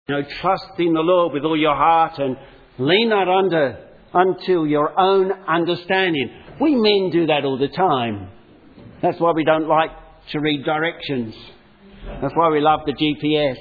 trust in the Lord with all your heart and lean not unto your own understanding. We men do that all the time. That's why we don't like to read directions. That's why we love the GPS.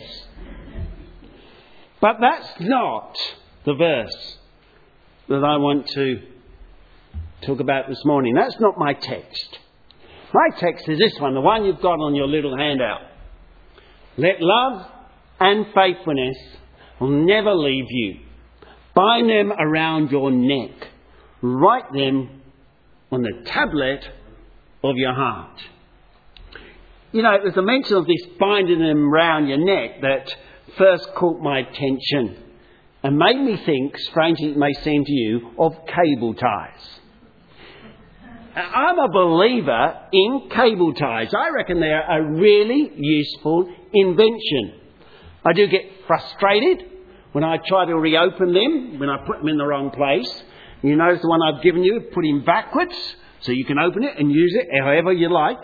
But that's not the verse that I want to talk about this morning. That's not my text. My text is this one, the one you've got on your little handout. Let love and faithfulness will never leave you. Bind them around your neck. Write them on the tablet of your heart. It was the mention of this binding them around your neck that first caught my attention and made me think, strangely it may seem to you, of cable ties. I'm a believer in cable ties. I reckon they're a really useful invention. I do get frustrated when I try to reopen them, when I put them in the wrong place. You notice the one I've given you, put in backwards, so you can open it and use it however you like.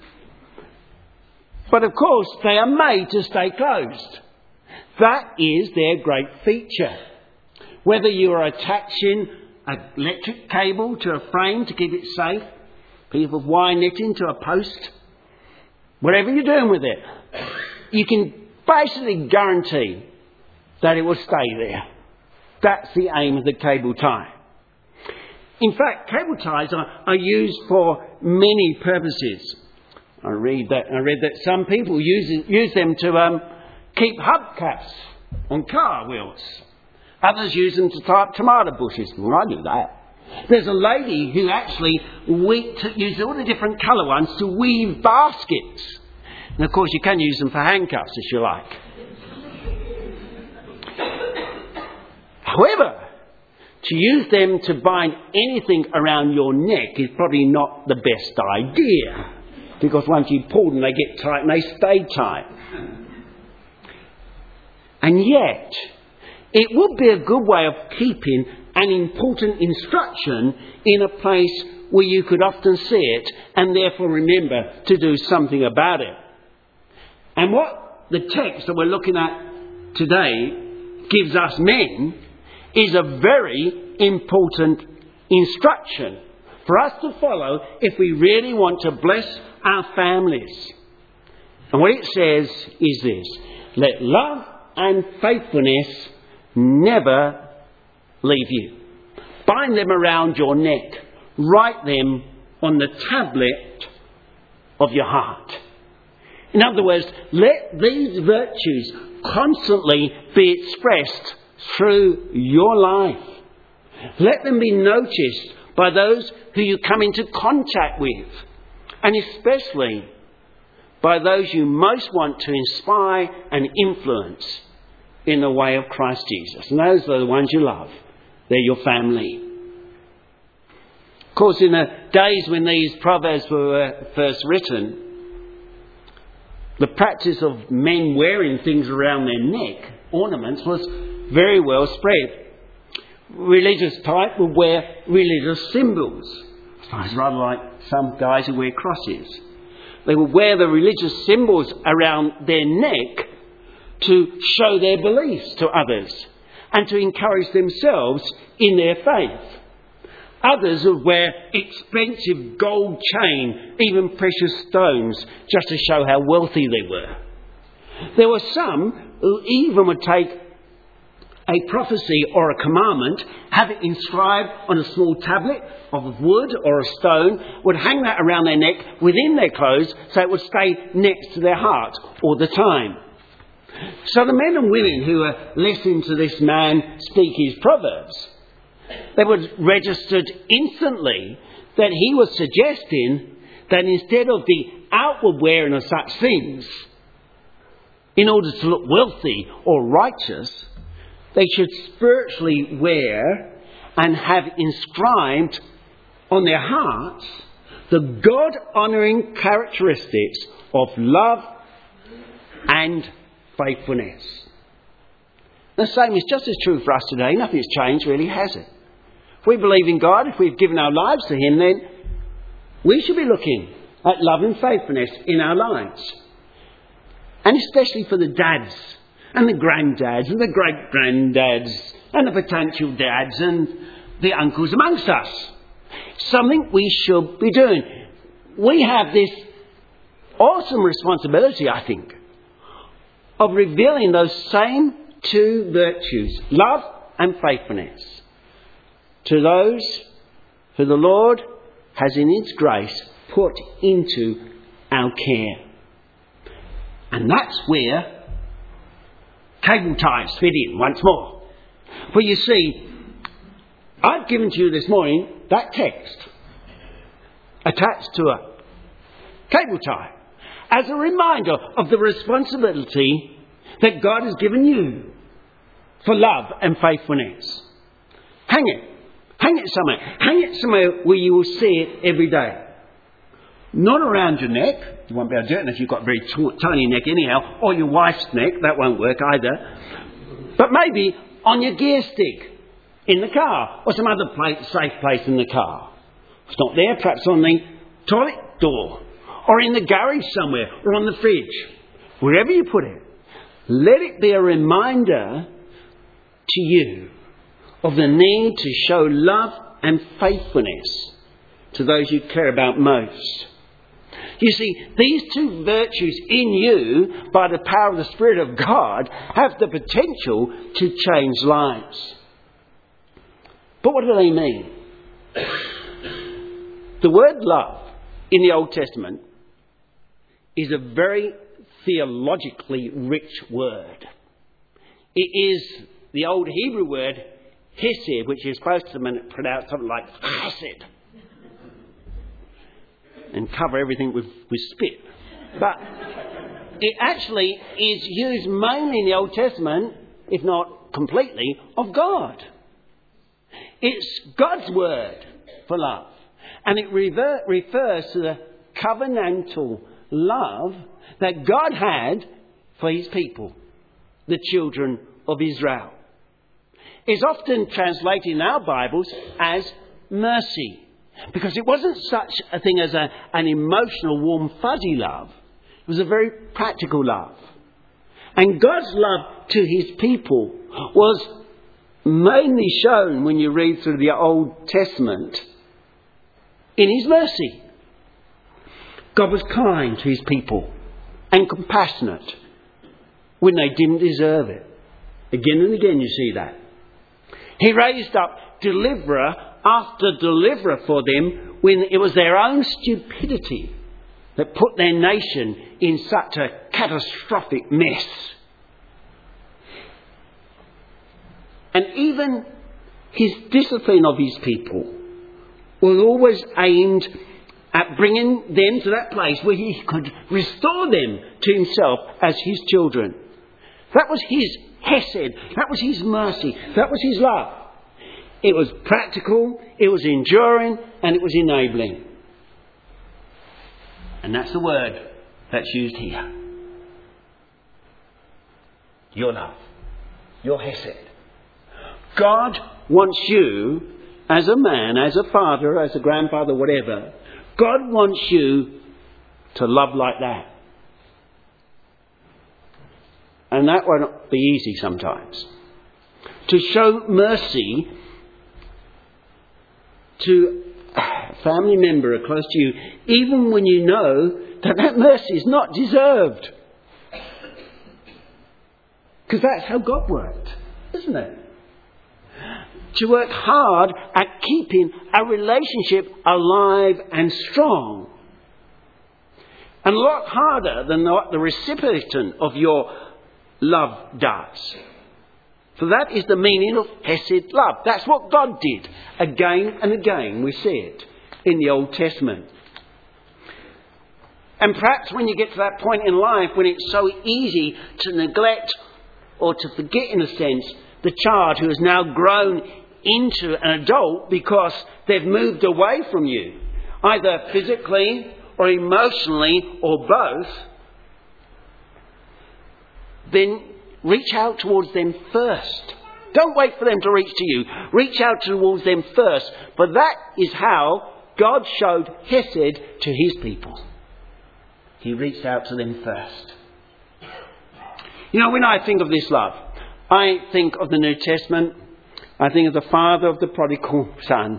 But of course, they are made to stay closed. That is their great feature. Whether you are attaching an electric cable to a frame to keep it safe, piece of wire netting to a post, whatever you're doing with it, you can basically guarantee that it will stay there. That's the aim of the cable tie. In fact, cable ties are used for many purposes. I read that some people use them to keep hubcaps on car wheels. Others use them to tie up tomato bushes. Well, I do that. There's a lady who actually uses all the different colour ones to weave baskets. And of course you can use them for handcuffs if you like. However, to use them to bind anything around your neck is probably not the best idea. Because once you pull them, they get tight and they stay tight. And yet, it would be a good way of keeping an important instruction in a place where you could often see it and therefore remember to do something about it. And what the text that we're looking at today gives us men is a very important instruction for us to follow if we really want to bless our families. And what it says is this: let love and faithfulness never leave you. Bind them around your neck. Write them on the tablet of your heart. In other words, let these virtues constantly be expressed through your life. Let them be noticed by those who you come into contact with, and especially by those you most want to inspire and influence in the way of Christ Jesus. And those are the ones you love. They're your family. Of course, in the days when these proverbs were first written, the practice of men wearing things around their neck, ornaments, was very well spread. Religious type would wear religious symbols. I suppose rather like some guys who wear crosses. They would wear the religious symbols around their neck to show their beliefs to others and to encourage themselves in their faith. Others would wear expensive gold chain, even precious stones, just to show how wealthy they were. There were some who even would take a prophecy or a commandment, have it inscribed on a small tablet of wood or a stone, would hang that around their neck within their clothes so it would stay next to their heart all the time. So the men and women who were listening to this man speak his proverbs, they were registered instantly that he was suggesting that instead of the outward wearing of such things, in order to look wealthy or righteous, they should spiritually wear and have inscribed on their hearts the God-honouring characteristics of love and faithfulness. The same is just as true for us today. Nothing's changed, really, has it? If we believe in God, if we've given our lives to Him, then we should be looking at love and faithfulness in our lives. And especially for the dads and the granddads and the great-granddads and the potential dads and the uncles amongst us. Something we should be doing. We have this awesome responsibility, I think, of revealing those same two virtues, love and faithfulness, to those who the Lord has in His grace put into our care. And that's where cable ties fit in once more. For you see, I've given to you this morning that text attached to a cable tie as a reminder of the responsibility that God has given you for love and faithfulness. Hang it. Hang it somewhere. Hang it somewhere where you will see it every day. Not around your neck. You won't be able to do it if you've got a very tiny neck anyhow. Or your wife's neck. That won't work either. But maybe on your gear stick in the car. Or some other safe place in the car. If it's not there, perhaps on the toilet door. Or in the garage somewhere. Or on the fridge. Wherever you put it. Let it be a reminder to you of the need to show love and faithfulness to those you care about most. You see, these two virtues in you, by the power of the Spirit of God, have the potential to change lives. But what do they mean? The word love in the Old Testament is a very theologically rich word. It is the old Hebrew word hesed, which is supposed to pronounce something like chesed and cover everything with spit. But it actually is used mainly in the Old Testament, if not completely, of God. It's God's word for love. And it refers to the covenantal love that God had for His people, the children of Israel. It's often translated in our Bibles as mercy. Because it wasn't such a thing as an emotional, warm, fuzzy love. It was a very practical love. And God's love to His people was mainly shown when you read through the Old Testament in His mercy. God was kind to His people and compassionate when they didn't deserve it. Again and again you see that. He raised up deliverer after deliverer for them when it was their own stupidity that put their nation in such a catastrophic mess. And even His discipline of His people was always aimed at bringing them to that place where He could restore them to Himself as His children. That was His hesed. That was His mercy. That was His love. It was practical, it was enduring, and it was enabling. And that's the word that's used here. Your love. Your hesed. God wants you, as a man, as a father, as a grandfather, whatever, God wants you to love like that. And that won't be easy sometimes. To show mercy to a family member close to you, even when you know that mercy is not deserved. Because that's how God worked, isn't it? To work hard at keeping a relationship alive and strong. And a lot harder than what the recipient of your love does. For that is the meaning of hesed love. That's what God did. Again and again we see it in the Old Testament. And perhaps when you get to that point in life when it's so easy to neglect or to forget, in a sense, the child who has now grown into an adult because they've moved away from you, either physically or emotionally or both, then reach out towards them first. Don't wait for them to reach to you. Reach out towards them first. For that is how God showed hesed to His people. He reached out to them first. You know, when I think of this love, I think of the New Testament. I think of the father of the prodigal son,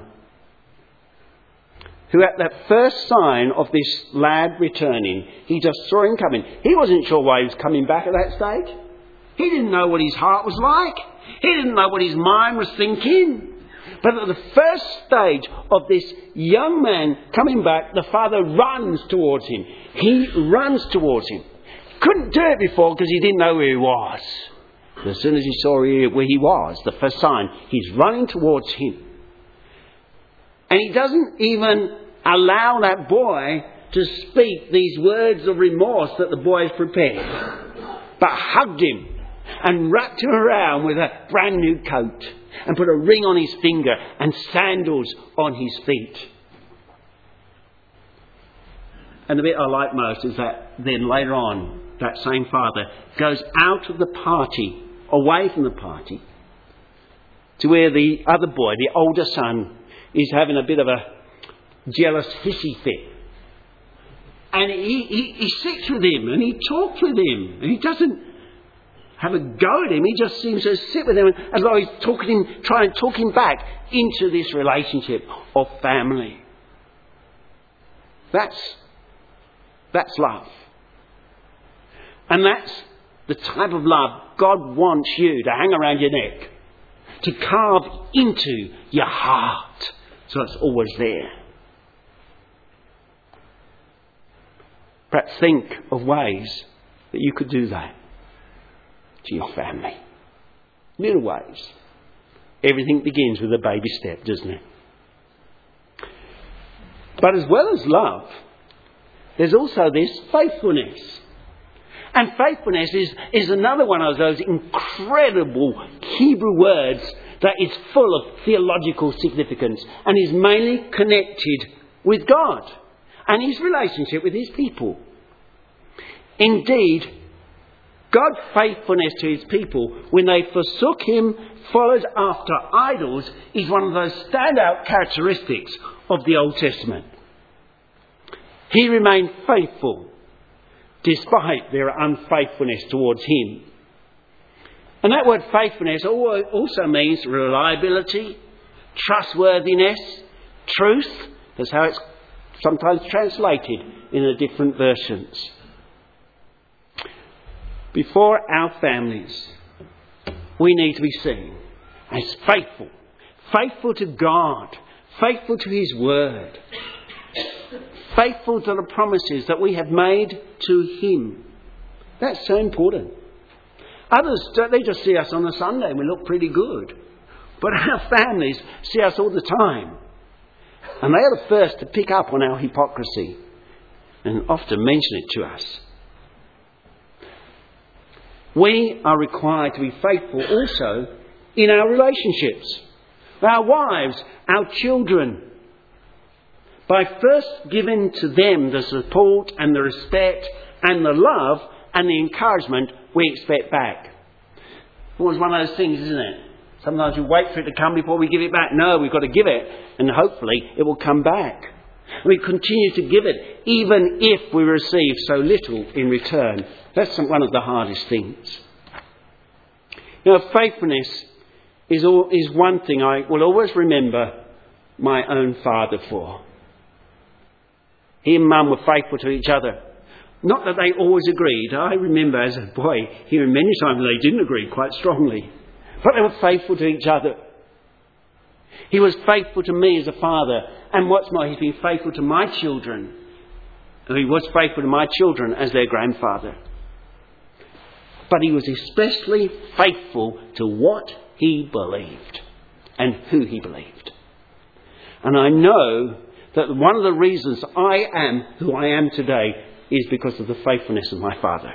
who at that first sign of this lad returning, he just saw him coming. He wasn't sure why he was coming back at that stage. He didn't know what his heart was like. He didn't know what his mind was thinking. But at the first stage of this young man coming back, the father runs towards him. He runs towards him. Couldn't do it before because he didn't know where he was. But as soon as he saw where he was, the first sign, he's running towards him. And he doesn't even allow that boy to speak these words of remorse that the boy has prepared, but hugged him and wrapped him around with a brand new coat and put a ring on his finger and sandals on his feet. And the bit I like most is that then later on, that same father goes out of the party, away from the party, to where the other boy, the older son, is having a bit of a jealous hissy fit. And he sits with him and he talks with him. And he doesn't have a go at him. He just seems to sit with him as though he's trying to talk him back into this relationship of family. That's love. And that's the type of love God wants you to hang around your neck, to carve into your heart, so it's always there. Perhaps think of ways that you could do that to your family. Little ways. Everything begins with a baby step, doesn't it? But as well as love, there's also this faithfulness. And faithfulness is another one of those incredible Hebrew words that is full of theological significance and is mainly connected with God and his relationship with his people. Indeed, God's faithfulness to his people when they forsook him, followed after idols, is one of those standout characteristics of the Old Testament. He remained faithful despite their unfaithfulness towards him. And that word faithfulness also means reliability, trustworthiness, truth. That's how it's sometimes translated in the different versions. Before our families, we need to be seen as faithful. Faithful to God. Faithful to his word. Faithful to the promises that we have made to him. That's so important. Others, they just see us on a Sunday and we look pretty good. But our families see us all the time. And they are the first to pick up on our hypocrisy and often mention it to us. We are required to be faithful also in our relationships. Our wives, our children. By first giving to them the support and the respect and the love and the encouragement we expect back. It's always one of those things, isn't it? Sometimes we wait for it to come before we give it back. No, we've got to give it and hopefully it will come back. We continue to give it even if we receive so little in return. That's one of the hardest things. You know, faithfulness is one thing I will always remember my own father for. He and Mum were faithful to each other. Not that they always agreed. I remember as a boy hearing many times they didn't agree quite strongly. But they were faithful to each other. He was faithful to me as a father. And what's more, he's been faithful to my children. And he was faithful to my children as their grandfather. But he was especially faithful to what he believed and who he believed. And I know that one of the reasons I am who I am today is because of the faithfulness of my father.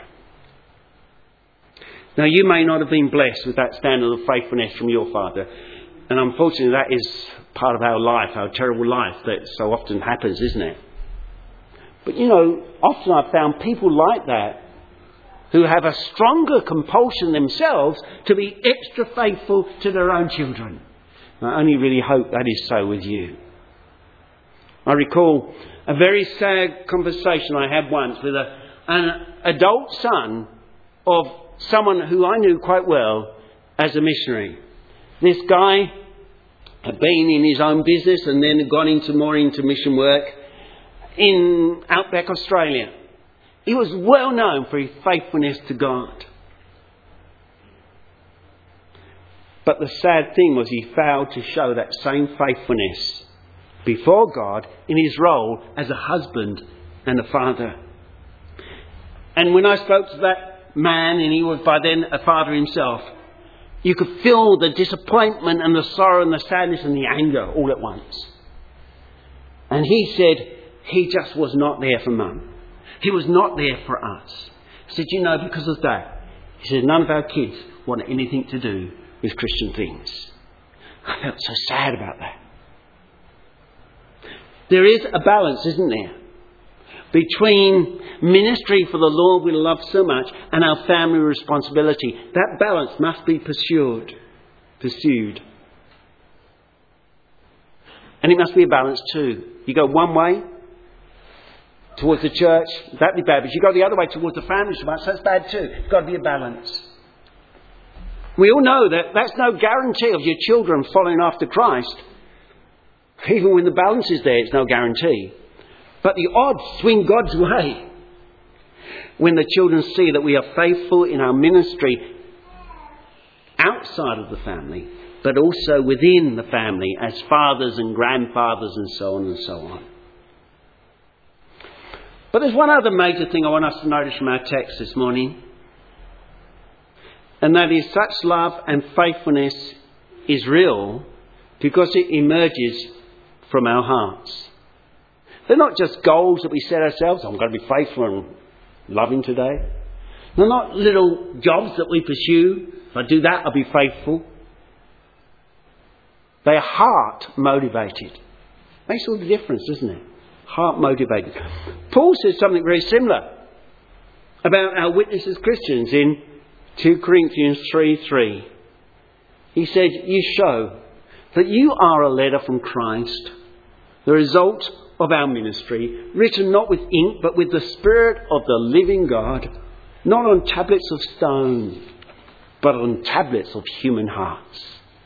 Now, you may not have been blessed with that standard of faithfulness from your father. And unfortunately, that is part of our life, our terrible life, that so often happens, isn't it? But, you know, often I've found people like that who have a stronger compulsion themselves to be extra faithful to their own children. I only really hope that is so with you. I recall a very sad conversation I had once with an adult son of someone who I knew quite well as a missionary. This guy had been in his own business and then gone more into mission work in outback Australia. He was well known for his faithfulness to God. But the sad thing was he failed to show that same faithfulness before God in his role as a husband and a father. And when I spoke to that man, and he was by then a father himself, you could feel the disappointment and the sorrow and the sadness and the anger all at once. And he said he just was not there for Mum. He was not there for us. He said, you know, because of that, he said, none of our kids want anything to do with Christian things. I felt so sad about that. There is a balance, isn't there, between ministry for the Lord we love so much and our family responsibility. That balance must be pursued. And it must be a balance too. You go one way towards the church, that'd be bad. But you go the other way towards the family so much, that's bad too. It's got to be a balance. We all know that that's no guarantee of your children following after Christ. Even when the balance is there, it's no guarantee. But the odds swing God's way when the children see that we are faithful in our ministry outside of the family, but also within the family as fathers and grandfathers and so on and so on. But there's one other major thing I want us to notice from our text this morning. And that is such love and faithfulness is real because it emerges from our hearts. They're not just goals that we set ourselves. I'm going to be faithful and loving today. They're not little jobs that we pursue. If I do that, I'll be faithful. They're heart motivated. Makes all the difference, doesn't it? Heart motivated. Paul says something very similar about our witness as Christians in 2 Corinthians 3:3. He said, you show that you are a letter from Christ, the result of our ministry, written not with ink, but with the Spirit of the living God, not on tablets of stone, but on tablets of human hearts.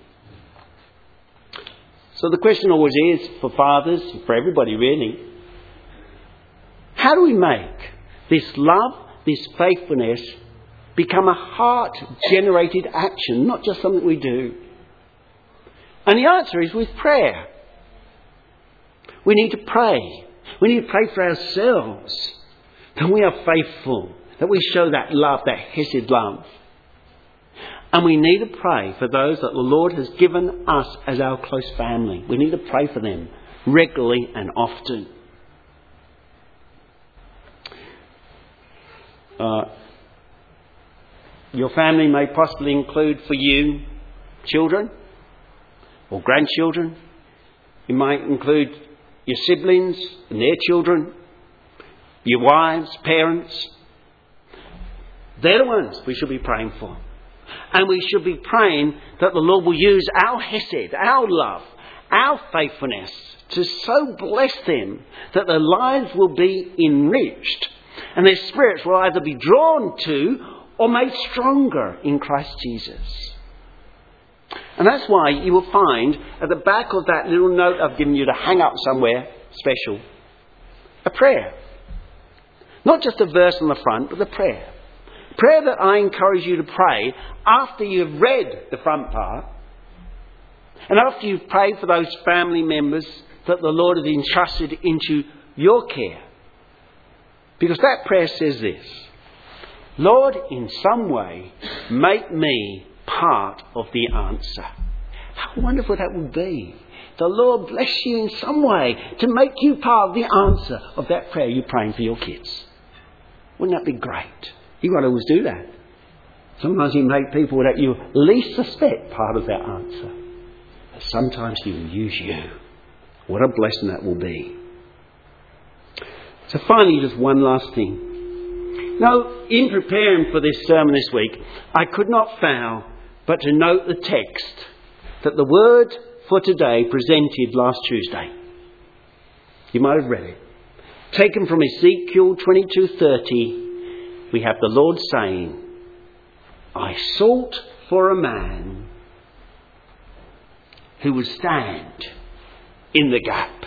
So the question always is, for fathers, for everybody really, how do we make this love, this faithfulness, become a heart-generated action, not just something we do? And the answer is with prayer. We need to pray. We need to pray for ourselves, that we are faithful, that we show that love, that hesed love. And we need to pray for those that the Lord has given us as our close family. We need to pray for them regularly and often. Your family may possibly include for you children or grandchildren. It might include your siblings and their children, your wives, parents. They're the ones we should be praying for. And we should be praying that the Lord will use our hesed, our love, our faithfulness to so bless them that their lives will be enriched and their spirits will either be drawn to or made stronger in Christ Jesus. And that's why you will find at the back of that little note I've given you to hang up somewhere special, a prayer. Not just a verse on the front, but a prayer. Prayer that I encourage you to pray after you've read the front part and after you've prayed for those family members that the Lord has entrusted into your care. Because that prayer says this: Lord, in some way, make me part of the answer. How wonderful that would be. The Lord bless you in some way to make you part of the answer of that prayer you're praying for your kids. Wouldn't that be great? He won't always do that. Sometimes He make people that you least suspect part of that answer. But sometimes He will use you. What a blessing that will be. So finally, just one last thing. Now, in preparing for this sermon this week, I could not fail but to note the text that the word for today presented last Tuesday. You might have read it. Taken from Ezekiel 22:30, we have the Lord saying, I sought for a man who would stand in the gap.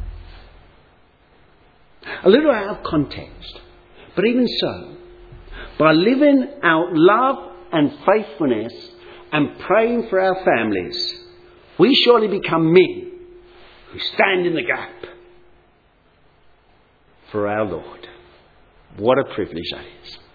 A little out of context, but even so, by living out love and faithfulness and praying for our families, we surely become men who stand in the gap for our Lord. What a privilege that is.